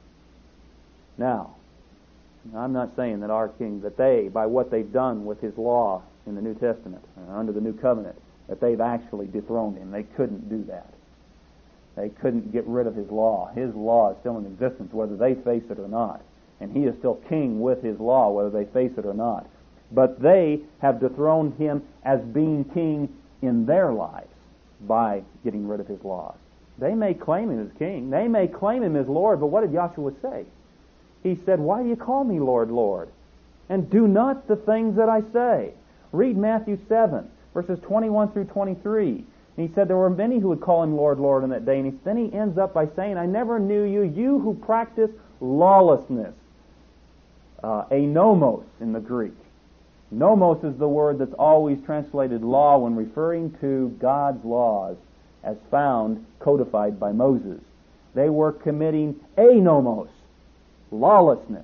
S2: Now, I'm not saying that our king, that they, by what they've done with his law in the New Testament, uh, under the New Covenant, that they've actually dethroned him. They couldn't do that. They couldn't get rid of his law. His law is still in existence, whether they face it or not. And he is still king with his law, whether they face it or not. But they have dethroned him as being king in their lives by getting rid of his laws. They may claim him as king. They may claim him as Lord, but what did Yahshua say? He said, "Why do you call me Lord, Lord? And do not the things that I say." Read Matthew seven, verses twenty-one through twenty-three. And he said there were many who would call him Lord, Lord on that day. And he, then he ends up by saying, "I never knew you, you who practice lawlessness." Uh, anomos in the Greek. Nomos is the word that's always translated law when referring to God's laws as found, codified by Moses. They were committing anomos, lawlessness.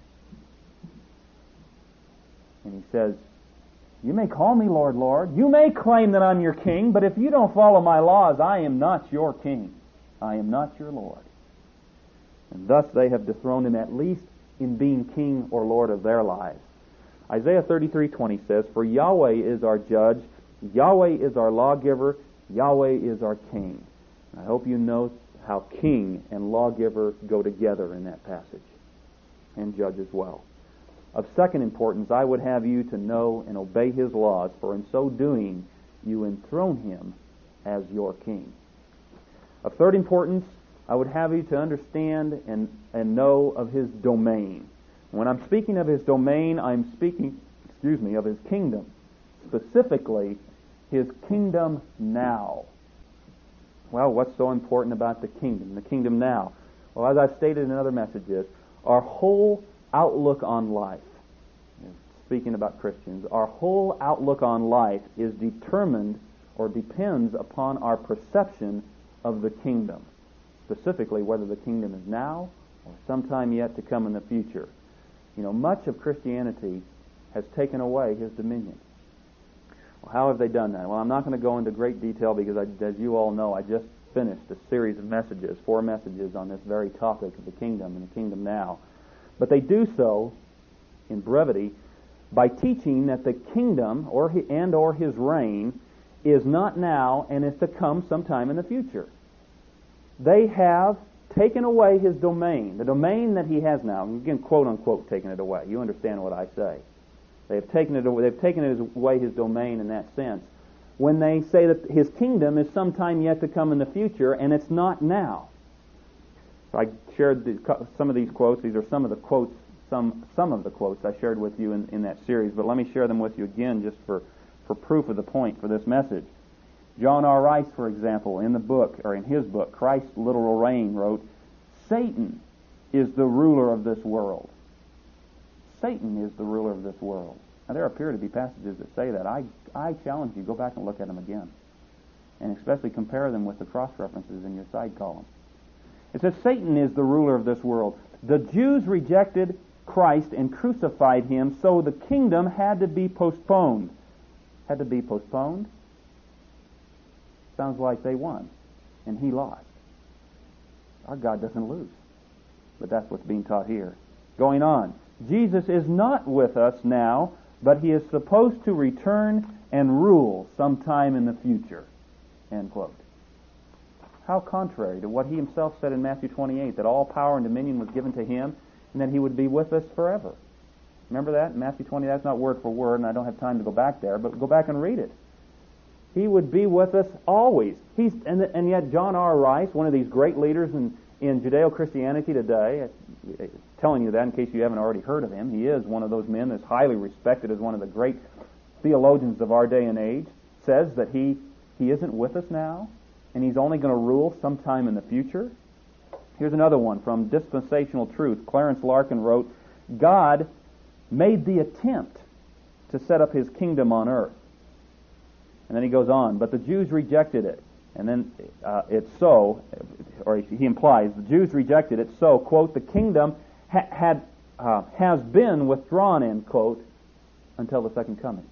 S2: And he says, you may call me Lord, Lord. You may claim that I'm your king, but if you don't follow my laws, I am not your king. I am not your Lord. And thus they have dethroned him, at least in being king or Lord of their lives. Isaiah thirty-three twenty says, for Yahweh is our judge, Yahweh is our lawgiver, Yahweh is our king. I hope you know how king and lawgiver go together in that passage, and judge as well. Of second importance, I would have you to know and obey his laws, for in so doing you enthrone him as your king. Of third importance, I would have you to understand and, and know of his domain. When I'm speaking of his domain, I'm speaking, excuse me, of his kingdom. Specifically, his kingdom now. Well, what's so important about the kingdom? The kingdom now. Well, as I've stated in other messages, our whole outlook on life, speaking about Christians, our whole outlook on life is determined or depends upon our perception of the kingdom. Specifically, whether the kingdom is now or sometime yet to come in the future. You know, much of Christianity has taken away his dominion. Well, how have they done that? Well, I'm not going to go into great detail because, I, as you all know, I just finished a series of messages, four messages on this very topic of the kingdom and the kingdom now. But they do so, in brevity, by teaching that the kingdom or he, and or his reign is not now and is to come sometime in the future. They have taken away his domain, the domain that he has now. Again, quote unquote, taken it away. You understand what I say. They have taken it away. They've taken it away his domain in that sense. When they say that his kingdom is sometime yet to come in the future, and it's not now. I shared the, some of these quotes. These are some of the quotes, some some of the quotes I shared with you in, in that series. But let me share them with you again, just for for proof of the point for this message. John R. Rice, for example, in the book, or in his book, Christ's Literal Reign, wrote, Satan is the ruler of this world. Satan is the ruler of this world. Now, there appear to be passages that say that. I, I challenge you, go back and look at them again. And especially compare them with the cross-references in your side column. It says, Satan is the ruler of this world. The Jews rejected Christ and crucified him, so the kingdom had to be postponed. Had to be postponed? Sounds like they won, and he lost. Our God doesn't lose. But that's what's being taught here. Going on. Jesus is not with us now, but he is supposed to return and rule sometime in the future. End quote. How contrary to what he himself said in Matthew twenty-eight, that all power and dominion was given to him, and that he would be with us forever. Remember that? In Matthew twenty, that's not word for word, and I don't have time to go back there, but go back and read it. He would be with us always. He's and, and yet John R. Rice, one of these great leaders in, in Judeo-Christianity today, telling you that in case you haven't already heard of him, he is one of those men that's highly respected as one of the great theologians of our day and age, says that he, he isn't with us now, and he's only going to rule sometime in the future. Here's another one from Dispensational Truth. Clarence Larkin wrote, God made the attempt to set up his kingdom on earth. And then he goes on, but the Jews rejected it. And then uh, it's so, or he implies, the Jews rejected it, so, quote, the kingdom ha- had uh, has been withdrawn, end quote, until the second coming.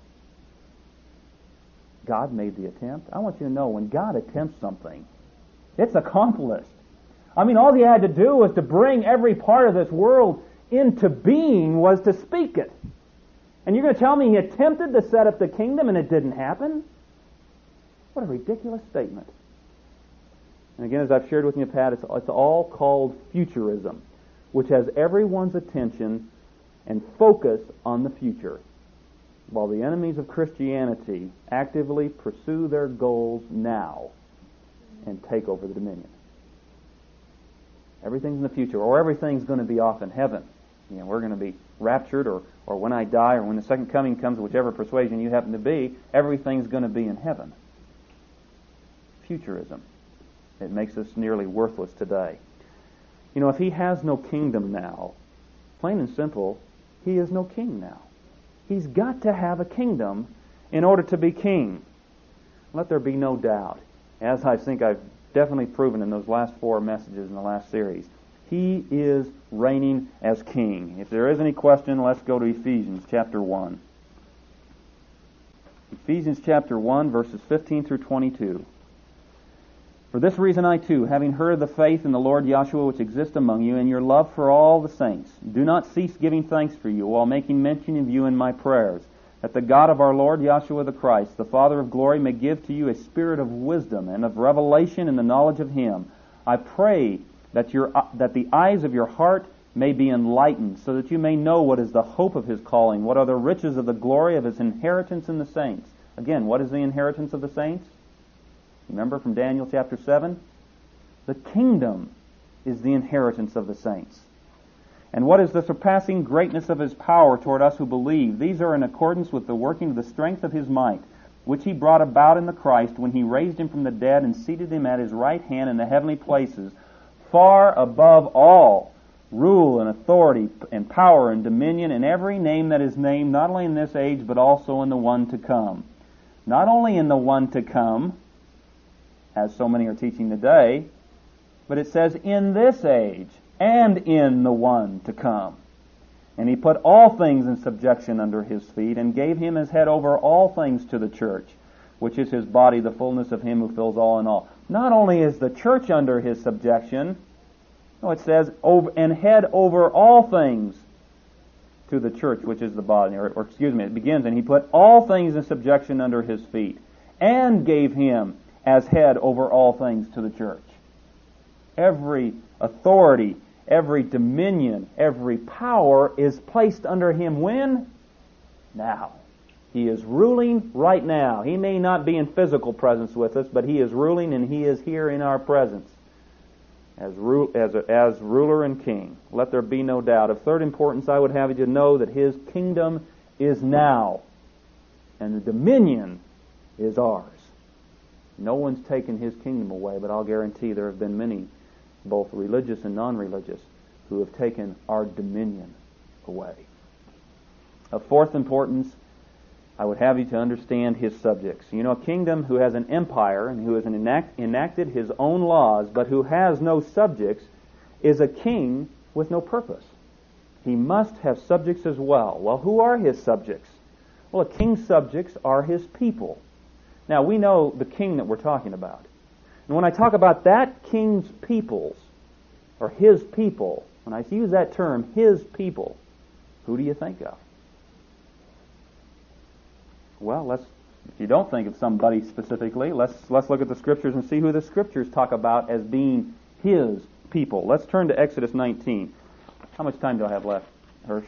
S2: God made the attempt. I want you to know, when God attempts something, it's accomplished. I mean, all he had to do was to bring every part of this world into being, was to speak it. And you're going to tell me he attempted to set up the kingdom and it didn't happen? What a ridiculous statement. And again, as I've shared with you, Pat, it's, it's all called futurism, which has everyone's attention and focus on the future, while the enemies of Christianity actively pursue their goals now and take over the dominion. Everything's in the future, or everything's going to be off in heaven. You know, we're going to be raptured, or, or when I die, or when the second coming comes, whichever persuasion you happen to be, everything's going to be in heaven. Futurism. It makes us nearly worthless today. You know, if he has no kingdom now, plain and simple, he is no king now. He's got to have a kingdom in order to be king. Let there be no doubt, as I think I've definitely proven in those last four messages in the last series, He is reigning as king. If there is any question, let's go to Ephesians chapter one. Ephesians chapter one, verses fifteen through twenty-two. For this reason I too, having heard of the faith in the Lord Yahshua which exists among you, and your love for all the saints, do not cease giving thanks for you, while making mention of you in my prayers, that the God of our Lord Yahshua the Christ, the Father of glory, may give to you a spirit of wisdom and of revelation in the knowledge of Him. I pray that your that the eyes of your heart may be enlightened, so that you may know what is the hope of His calling, what are the riches of the glory of His inheritance in the saints. Again, what is the inheritance of the saints? Remember from Daniel chapter seven? The kingdom is the inheritance of the saints. And what is the surpassing greatness of His power toward us who believe? These are in accordance with the working of the strength of His might, which He brought about in the Christ when He raised Him from the dead and seated Him at His right hand in the heavenly places, far above all rule and authority and power and dominion and every name that is named, not only in this age but also in the one to come. Not only in the one to come, as so many are teaching today, but it says in this age and in the one to come. And He put all things in subjection under His feet and gave Him as head over all things to the church, which is His body, the fullness of Him who fills all in all. Not only is the church under His subjection, no, it says over and head over all things to the church, which is the body. Or, or excuse me, it begins, and He put all things in subjection under His feet and gave Him as head over all things to the church. Every authority, every dominion, every power is placed under Him when? Now. He is ruling right now. He may not be in physical presence with us, but He is ruling, and He is here in our presence as, ru- as, a, as ruler and king. Let there be no doubt. Of third importance, I would have you to know that His kingdom is now, and the dominion is ours. No one's taken His kingdom away, but I'll guarantee there have been many, both religious and non-religious, who have taken our dominion away. Of fourth importance, I would have you to understand His subjects. You know, a kingdom who has an empire and who has enact, enacted his own laws, but who has no subjects, is a king with no purpose. He must have subjects as well. Well, who are his subjects? Well, a king's subjects are his people. Now, we know the king that we're talking about. And when I talk about that king's peoples, or his people, when I use that term, his people, who do you think of? Well, let's, if you don't think of somebody specifically, let's let's look at the Scriptures and see who the Scriptures talk about as being His people. Let's turn to Exodus nineteen. How much time do I have left, Hirsch?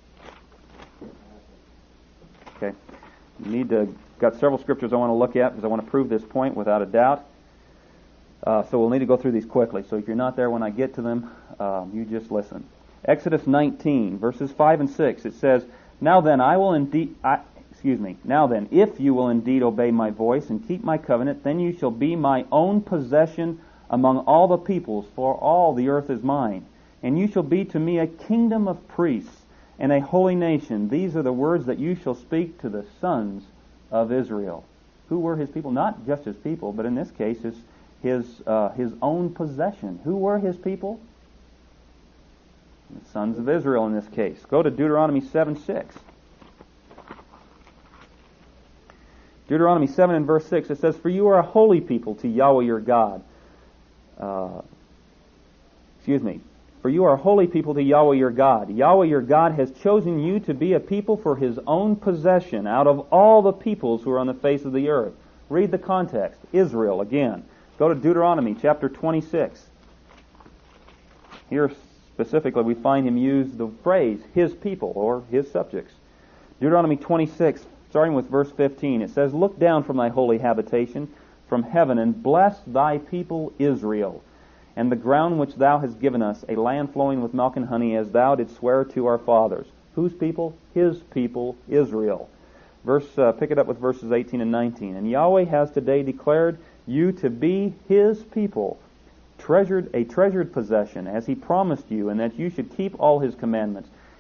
S2: Okay. You need to, got several Scriptures I want to look at because I want to prove this point without a doubt. Uh, so we'll need to go through these quickly. So if you're not there when I get to them, um, you just listen. Exodus nineteen, verses five and six, it says, Now then, I will indeed... I, Excuse me. Now then, if you will indeed obey my voice and keep my covenant, then you shall be my own possession among all the peoples, for all the earth is mine. And you shall be to me a kingdom of priests and a holy nation. These are the words that you shall speak to the sons of Israel. Who were His people? Not just His people, but in this case, His his, uh, his own possession. Who were His people? The sons of Israel in this case. Go to Deuteronomy seven six. Deuteronomy seven and verse six, it says, For you are a holy people to Yahweh your God. Uh, excuse me. For you are a holy people to Yahweh your God. Yahweh your God has chosen you to be a people for His own possession out of all the peoples who are on the face of the earth. Read the context. Israel, again. Go to Deuteronomy chapter twenty-six. Here specifically we find him use the phrase, His people, or His subjects. Deuteronomy twenty-six, starting with verse fifteen, it says, Look down from thy holy habitation from heaven, and bless thy people Israel, and the ground which thou hast given us, a land flowing with milk and honey, as thou didst swear to our fathers. Whose people? His people, Israel. Verse, uh, pick it up with verses eighteen and nineteen. And Yahweh has today declared you to be His people, treasured a treasured possession, as He promised you, and that you should keep all His commandments,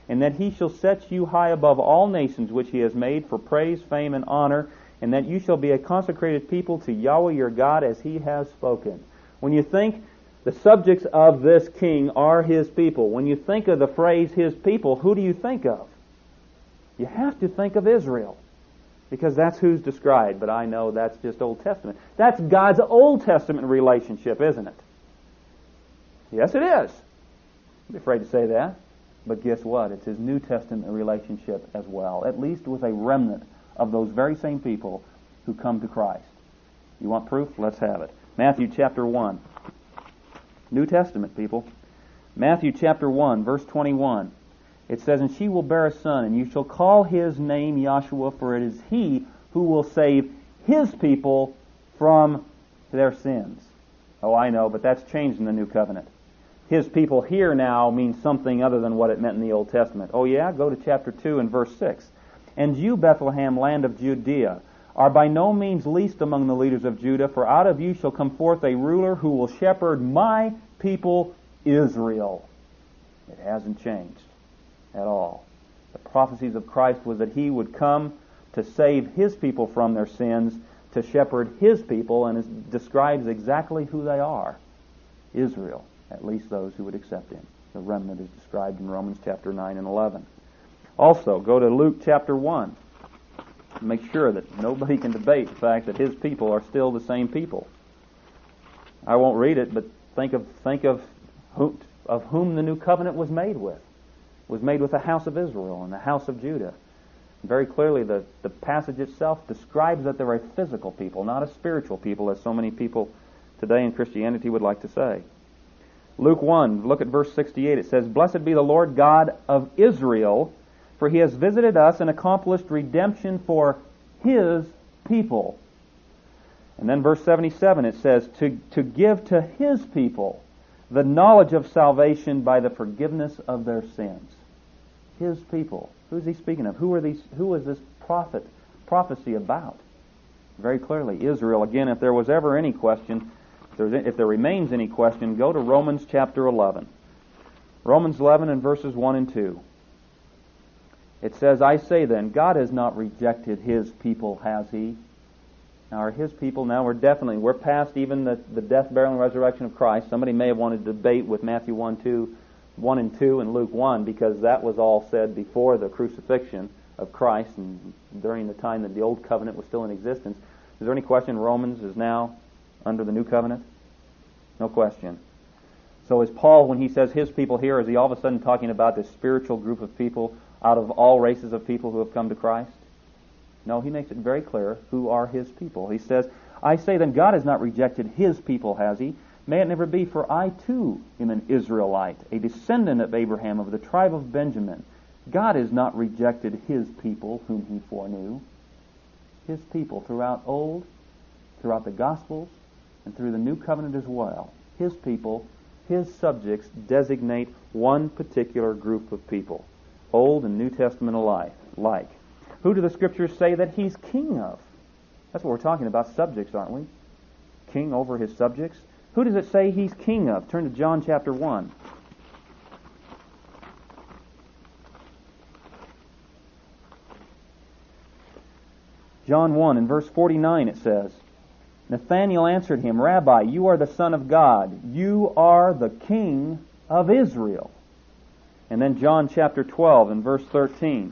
S2: and that he shall set you high above all nations which he has made for praise, fame, and honor, and that you shall be a consecrated people to Yahweh your God as he has spoken. When you think the subjects of this king are his people, when you think of the phrase his people, who do you think of? You have to think of Israel, because that's who's described, but I know that's just Old Testament. That's God's Old Testament relationship, isn't it? Yes, it is. I'm afraid to say that. But guess what? It's his New Testament relationship as well, at least with a remnant of those very same people who come to Christ. You want proof? Let's have it. Matthew chapter one. New Testament, people. Matthew chapter one, verse twenty-one. It says, "And she will bear a son, and you shall call his name Yahshua, for it is he who will save his people from their sins." Oh, I know, but that's changed in the New Covenant. His people here now means something other than what it meant in the Old Testament. Oh yeah? Go to chapter two and verse six. "And you, Bethlehem, land of Judea, are by no means least among the leaders of Judah, for out of you shall come forth a ruler who will shepherd my people Israel." It hasn't changed at all. The prophecies of Christ was that he would come to save his people from their sins, to shepherd his people, and it describes exactly who they are. Israel, at least those who would accept him. The remnant is described in Romans chapter nine and eleven. Also, go to Luke chapter one. Make sure that nobody can debate the fact that his people are still the same people. I won't read it, but think of think of who, of whom the new covenant was made with. It was made with the house of Israel and the house of Judah. Very clearly, the, the passage itself describes that they're a physical people, not a spiritual people, as so many people today in Christianity would like to say. Luke one, look at verse sixty-eight. It says, "Blessed be the Lord God of Israel, for he has visited us and accomplished redemption for his people." And then verse seventy-seven, it says, to, to give to his people the knowledge of salvation by the forgiveness of their sins. His people. Who's he speaking of? Who are these? Who is this prophet prophecy about? Very clearly, Israel. Again, if there was ever any question, if, there's, if there remains any question, go to Romans chapter eleven. Romans eleven and verses one and two. It says, "I say then, God has not rejected his people, has he?" Now, are his people now? We're definitely, we're past even the, the death, burial, and resurrection of Christ. Somebody may have wanted to debate with Matthew one, two, one and two and Luke one, because that was all said before the crucifixion of Christ and during the time that the Old Covenant was still in existence. Is there any question Romans is now under the New Covenant? No question. So is Paul, when he says his people here, is he all of a sudden talking about this spiritual group of people out of all races of people who have come to Christ? No, he makes it very clear who are his people. He says, "I say then, God has not rejected his people, has he? May it never be, for I too am an Israelite, a descendant of Abraham, of the tribe of Benjamin. God has not rejected his people whom he foreknew." His people throughout Old, throughout the Gospels, and through the New Covenant as well. His people, his subjects designate one particular group of people. Old and New Testament alike. Like. Who do the Scriptures say that he's king of? That's what we're talking about, subjects, aren't we? King over his subjects. Who does it say he's king of? Turn to John chapter one. John one and verse forty-nine it says, "Nathanael answered him, 'Rabbi, you are the Son of God. You are the King of Israel.'" And then John chapter twelve and verse thirteen.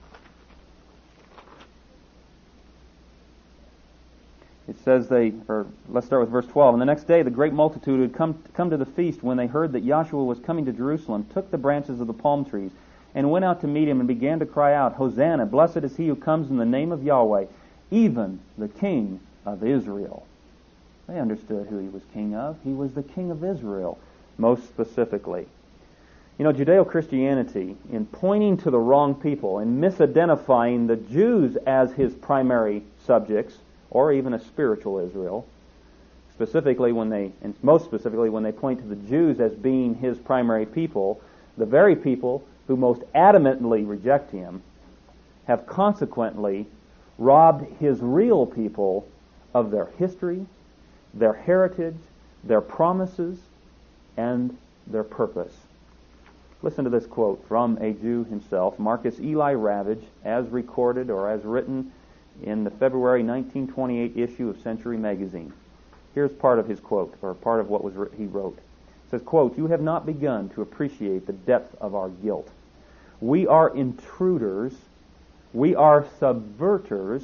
S2: It says they, or let's start with verse twelve. "And the next day the great multitude who had come, come to the feast, when they heard that Yahshua was coming to Jerusalem, took the branches of the palm trees and went out to meet him and began to cry out, 'Hosanna, blessed is he who comes in the name of Yahweh, even the King of Israel.'" They understood who he was king of. He was the King of Israel, most specifically. You know, Judeo-Christianity, in pointing to the wrong people and misidentifying the Jews as his primary subjects, or even a spiritual Israel, specifically when they, and most specifically when they point to the Jews as being his primary people, the very people who most adamantly reject him have consequently robbed his real people of their history, their heritage, their promises, and their purpose. Listen to this quote from a Jew himself, Marcus Eli Ravage, as recorded or as written in the February nineteen twenty-eight issue of Century Magazine. Here's part of his quote, or part of what was he wrote. It says, quote, "You have not begun to appreciate the depth of our guilt. We are intruders. We are subverters.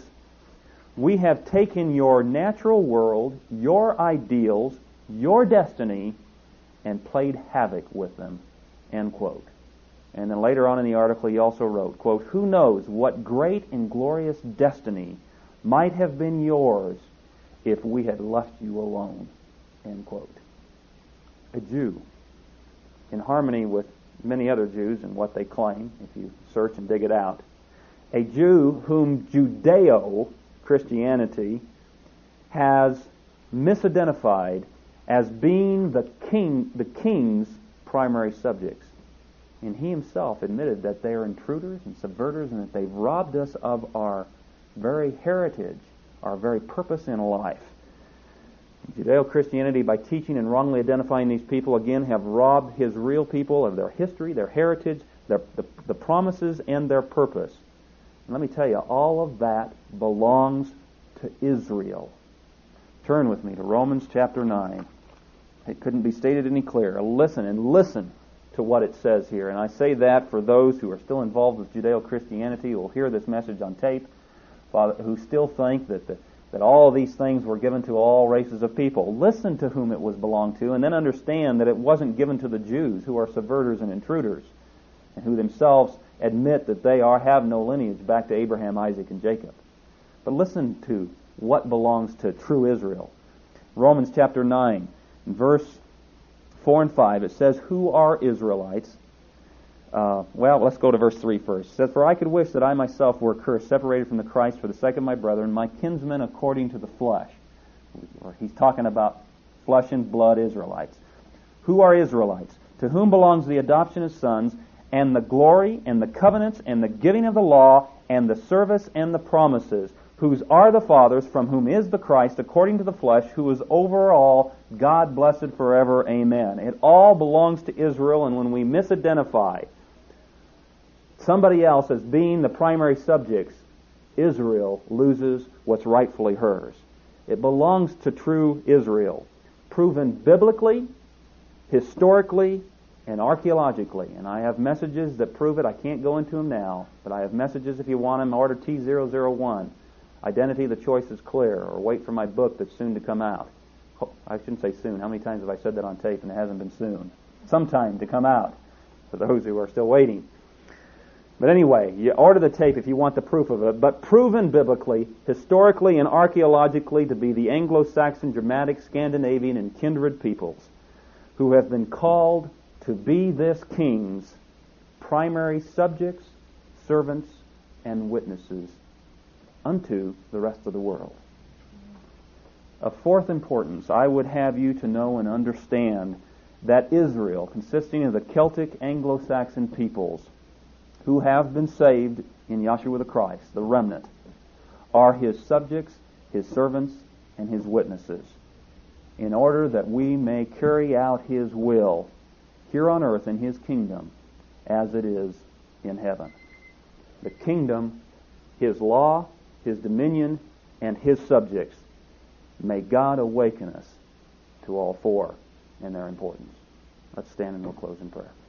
S2: We have taken your natural world, your ideals, your destiny, and played havoc with them." End quote. And then later on in the article he also wrote, quote, "Who knows what great and glorious destiny might have been yours if we had left you alone." End quote. A Jew, in harmony with many other Jews and what they claim, if you search and dig it out, a Jew whom Judeo-Christianity has misidentified as being the king, the king's primary subjects. And he himself admitted that they are intruders and subverters and that they've robbed us of our very heritage, our very purpose in life. Judeo-Christianity, by teaching and wrongly identifying these people, again, have robbed his real people of their history, their heritage, their, the, the promises, and their purpose. And let me tell you, all of that belongs to Israel. Turn with me to Romans chapter nine. It couldn't be stated any clearer. Listen and listen to what it says here. And I say that for those who are still involved with Judeo-Christianity, who will hear this message on tape, who still think that the, that all of these things were given to all races of people. Listen to whom it was belonged to, and then understand that it wasn't given to the Jews, who are subverters and intruders, and who themselves admit that they are have no lineage back to Abraham, Isaac, and Jacob. But listen to what belongs to true Israel. Romans chapter nine, verse four and five, it says, "Who are Israelites?" Uh, well, let's go to verse three first. It says, "For I could wish that I myself were cursed, separated from the Christ for the sake of my brethren, my kinsmen according to the flesh." Or he's talking about flesh and blood Israelites. "Who are Israelites? To whom belongs the adoption as sons, and the glory, and the covenants, and the giving of the law, and the service, and the promises, whose are the fathers, from whom is the Christ, according to the flesh, who is over all, God blessed forever. Amen." It all belongs to Israel, and when we misidentify somebody else as being the primary subjects, Israel loses what's rightfully hers. It belongs to true Israel, proven biblically, historically, and archaeologically. And I have messages that prove it. I can't go into them now, but I have messages if you want them. Order T zero zero one. Identity, the choice is clear, or wait for my book that's soon to come out. I shouldn't say soon. How many times have I said that on tape and it hasn't been soon? Sometime to come out, for those who are still waiting. But anyway, you order the tape if you want the proof of it, but proven biblically, historically, and archaeologically to be the Anglo-Saxon, Germanic, Scandinavian, and kindred peoples who have been called to be this king's primary subjects, servants, and witnesses unto the rest of the world. Of fourth importance, I would have you to know and understand that Israel, consisting of the Celtic Anglo-Saxon peoples who have been saved in Yahshua the Christ, the remnant, are his subjects, his servants, and his witnesses, in order that we may carry out his will here on earth in his kingdom as it is in heaven. The kingdom, his law, his dominion, and his subjects. May God awaken us to all four and their importance. Let's stand and we'll close in prayer.